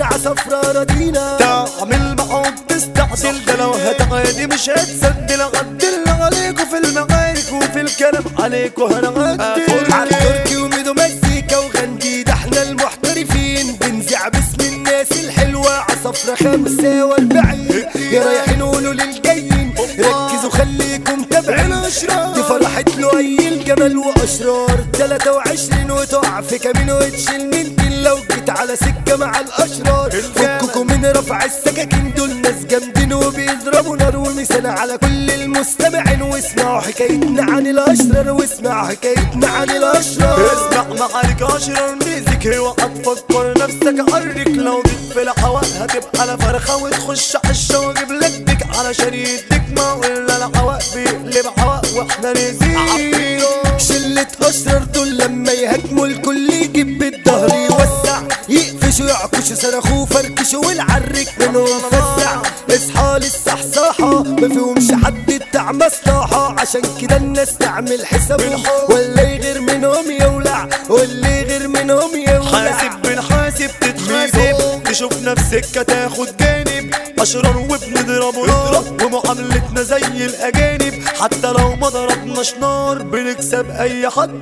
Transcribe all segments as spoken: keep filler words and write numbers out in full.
العصفرة راضينا تعمل معاك تستعجل، ده لو هتعادي مش هتسدل. عدل عليكوا في المعارك وفي الكلام عليكوا هنعدل. عالتركي وميدو مزيكا وغندي، ده احنا المحترفين بنزع باسم الناس الحلوة. عصفرة خمسة واربعين يا رايحين قولوا للجايين، ركزوا خليكم تابعين. دي فرحة لؤي الجمل واشرار تلاتة وعشرين، وتقع في كمين وتشيل من دين لو جيت على سكة مع الاشرار. فككم من رفع السكاكين، دول ناس جامدين وبيضربوا نار ومثال على كل المستمعين. واسمعوا حكايتنا عن الاشرار، واسمعوا حكايتنا عن الاشرار. اسمع معارك اشرار ميزك، اوعى تفكر نفسك عرك. لو جيت في الهوا هتبقى على فرخة وتخش عالشا واجيب لك ديك علشان يديك. ما ولا العواق بيقلب عواق واحنا نزيد. شلة اشرار دول لما يهاجموا الكل يجيب بالظهر يوسع، يقفشوا يعكشوا صرخوا فركشوا والعرك منهم فزع. اصحى للصحصاحة ما فيهمش حد بتاع مصلحة، عشان كده الناس تعمل حسابهم ولا يغير منهم يولع، واللي يغير منهم يولع. حاسب بنحاسب تتحاسب، تشوف نفسك تاخد جانب. اشرار وبنضرب نار ومعاملتنا زي الاجانب، حتى لو ما ضربناش نار بنكسب اي حد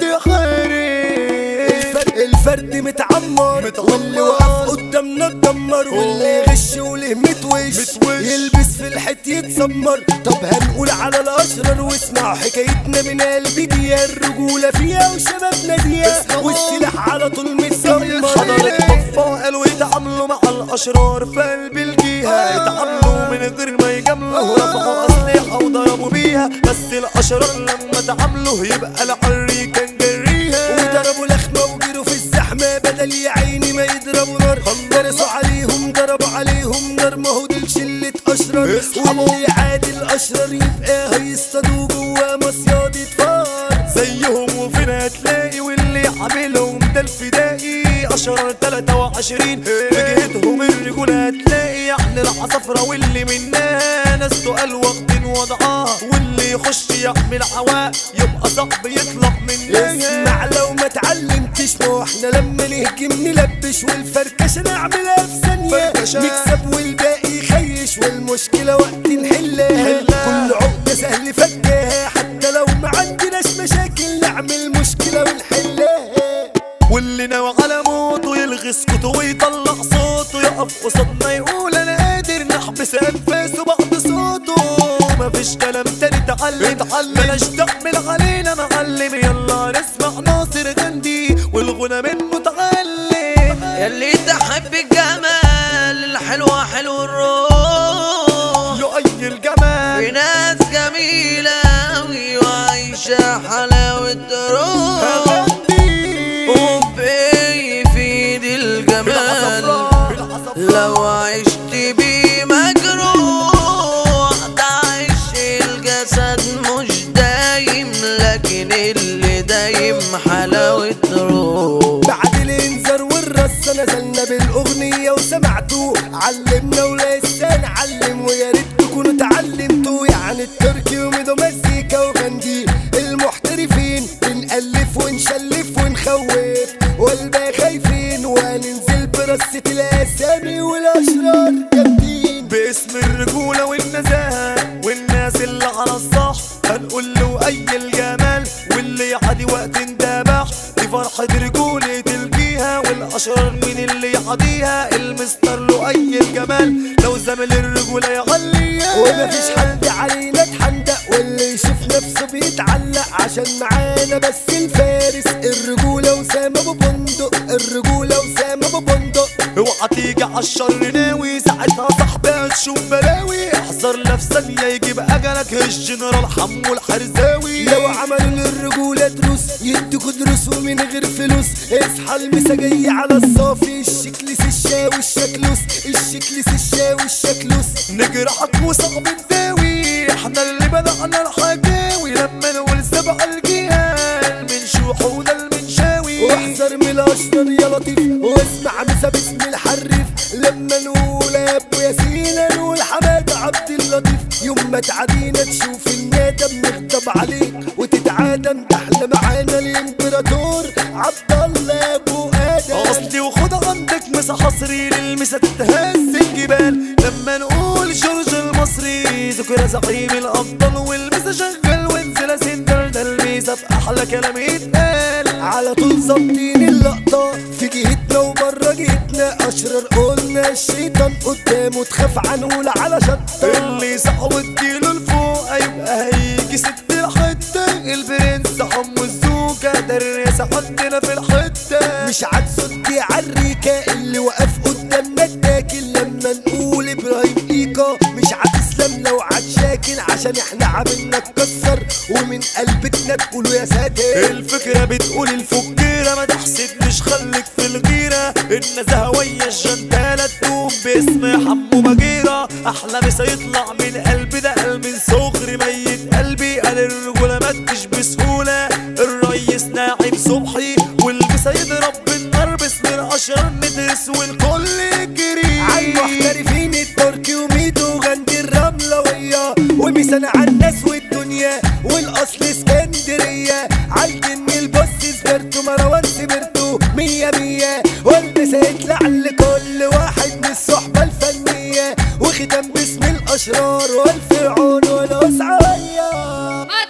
يحارب. الفرد متعمر واللي وقف قدامنا اتدمر، واللي يغش وله متوش يلبس في الحيط يتسمر. طب هنقول على الاشرار واسمعوا حكايتنا من قلبي دي، الرجولة فيها وشبابنا دي والسلاح على طول متسمر. حضرت طفا قالوا يتعاملوا مع الاشرار في قلب الجيهة، يتعاملوا من غير ما يجاملوا، رفعوا اسلحة وضربوا بيها. بس الاشرار لما تعاملوا يبقى العري كان جريها، وضربوا لخمة وجروا في الزحمة بدل يا عيني ما يضربوا نار. درسوا عليهم ضربوا عليهم نار، ما هو دول شلة اشرار. واللي يعادي الاشرار يبقى هيصطادوا جوا مصياد فار زيهم. وفين هتلاقي واللي عاملهم ده الفدائي. اشرار تلاتة وعشرين بجهتهم الرجولة هتلاقي، يعني العصفرة واللي منها ناس تقال واخدين وضعها. واللي يخش يعمل عواق يبقى صعب يطلع منها. اسمع لو ما اتعلمتش، ما احنا لما نهجم نلبش، والفركشة نعملها في ثانية نكسب والباقي يخيش. والمشكلة وقت نحلها، كل عقدة سهل فكاها، حتى لو ما عندناش مشاكل نعمل مشكلة ونحلها. واللي ناوي على موته يلغي سكوته ويطلع صوته، يقف قصادنا يقول انا قادر نحبس انفاسه بعد صوته. مفيش كلام تاني تعلم اتعلم، بلاش تعمل علينا معلم. يلا نسمع ناصر غندي والغنى منه تعلم. ياللي تحب الجمال الحلوة حلو الروح، لؤي الجمال في ناس جميلة أوي وعايشة حلاوة روح. وبإيه يفيد الجمال لو عشت بيه مجروح؟ تعيش الجسد مش دايم، لكن اللي دايم حلاوة روح. بعد الانذار والرصة نزلنا بالاغنية وسمعتوه، علمنا ولسه نعلم ويا ريت تكونوا اتعلمتوا. يعني التركي وميدو مزيكا وغندي المحترفين، بنألف ونشلف ونخوف والباقي خايفين، وهننزل برصة الاسامي والاشرار جامدين. باسم الرجولة والنزاهة والناس اللي على الصح هنقول له اي الجمال. واللي يعدي وقت اندبح دي فرحة رجولة الجيهة، والاشرار مين اللي يعديها؟ المستر له اي الجمال. لو زميل الرجولة يعليها ومفيش حد علينا اتحندق، واللي يشوف نفسه بيتعلق عشان معانا بس الفارس. الرجولة وسام ابو بندق، الرجولة وسام ابو بندق. اوعى تيجي عالشر ناوي، ساعتها صاحبي هتشوف بلاوي. احذر لا في ثانية يجيب اجلك الجنرال حمو الحرزاوي. لو عملوا للرجولة دروس يدوكوا دروس ومن غير فلوس. اصحى المسا جاي على الصافي، الشكلس الشاوي الشكلوس، الشكلس الشاوي الشكلوس. نجرحك وصعب نداوي، احنا اللي بدأنا الحكاوي. لما نقول سبع الجيال من شوحونا المنشاوي. واحذر من الاشرار يا لطيف، واسمع مسا باسم الحريف. لما نقول يا ابو ياسين نقول حماد عبد اللطيف. يوم ما تعدينا تشوف الندم نغضب عليك وتتعادم، ده احنا معانا الامبراطور عبد الله ابو ادم. اصلي وخد عن عندك مسا حصري للمسا تتهز الجبال لما نقول جورج المصري ذكر زعيم الابطال والمسا شغال وانزل سندر ده الميزه في احلى كلام يتقال على طول ظابطين اللقطة في جهتنا وبره جهتنا أشرار قلنا الشيطان قدامه تخاف عنقول على شطة اللي صحو اديله لفوق هيبقى هيجي ست الحتة البرنس حمو الزوجة ده الرئاسة عندنا في الحتة مش هتصدي عالريكة اللي وقف قدامنا التاكل لما نقول إبراهيم إيكا مش هتسلم لو عتشاكل عشان احنا عاملنا تكسر ومن قلبتنا تقولوا يا ساتر الفكرة بتقول الفكيرة ما تحسدنيش خليك في الغيرة النزهوية الجندالة تقوم باسم حمو بجيرة أحلى مسا يطلع من قلبي ده قلب من صغري ميت قلبي قال الرجولة ماتش بسهولة الريس ناعم صبحي والمسا يضرب بالنار باسم الأشهر ندرس والكل يجري عالمحترفين التركي وميدو غندي الرملوية ومثال عالناس والدنيا والأصل اسكندرية عالجن البص سبرتو مروان سبرتو مية مية والمسا يطلع لكل واحد من الصحبة الفنية وختم باسم الأشرار والفرعون والأسعية.